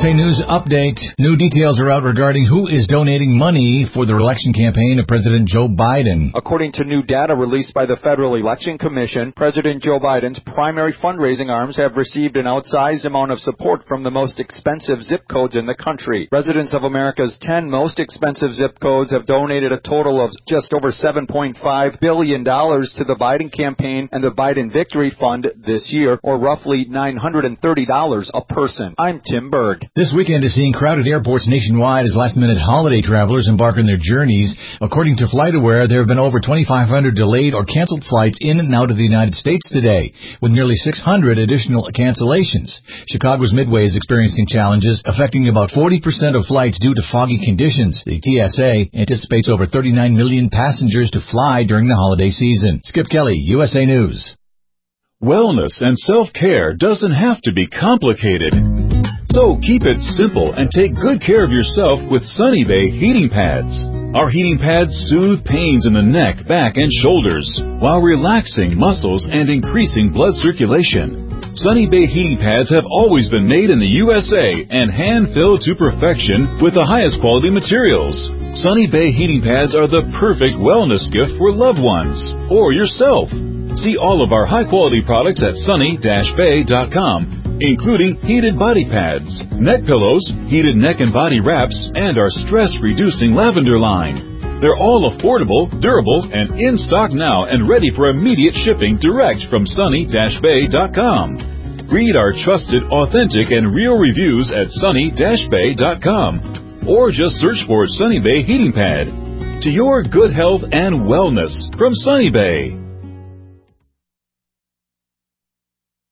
USA News Update. New details are out regarding who is donating money for the election campaign of President Joe Biden. According to new data released by the Federal Election Commission, President Joe Biden's primary fundraising arms have received an outsized amount of support from the most expensive zip codes in the country. Residents of America's 10 most expensive zip codes have donated a total of just over $7.5 billion to the Biden campaign and the Biden Victory Fund this year, or roughly $930 a person. I'm Tim Berg. This weekend is seeing crowded airports nationwide as last-minute holiday travelers embark on their journeys. According to FlightAware, there have been over 2,500 delayed or canceled flights in and out of the United States today, with nearly 600 additional cancellations. Chicago's Midway is experiencing challenges affecting about 40% of flights due to foggy conditions. The TSA anticipates over 39 million passengers to fly during the holiday season. Skip Kelly, USA News. Wellness and self-care doesn't have to be complicated. So keep it simple and take good care of yourself with Sunny Bay heating pads. Our heating pads soothe pains in the neck, back, and shoulders while relaxing muscles and increasing blood circulation. Sunny Bay heating pads have always been made in the USA and hand-filled to perfection with the highest quality materials. Sunny Bay heating pads are the perfect wellness gift for loved ones or yourself. See all of our high-quality products at sunny-bay.com, including heated body pads, neck pillows, heated neck and body wraps, and our stress-reducing lavender line. They're all affordable, durable, and in stock now and ready for immediate shipping direct from sunny-bay.com. Read our trusted, authentic, and real reviews at sunny-bay.com, or just search for Sunny Bay Heating Pad. To your good health and wellness from Sunny Bay.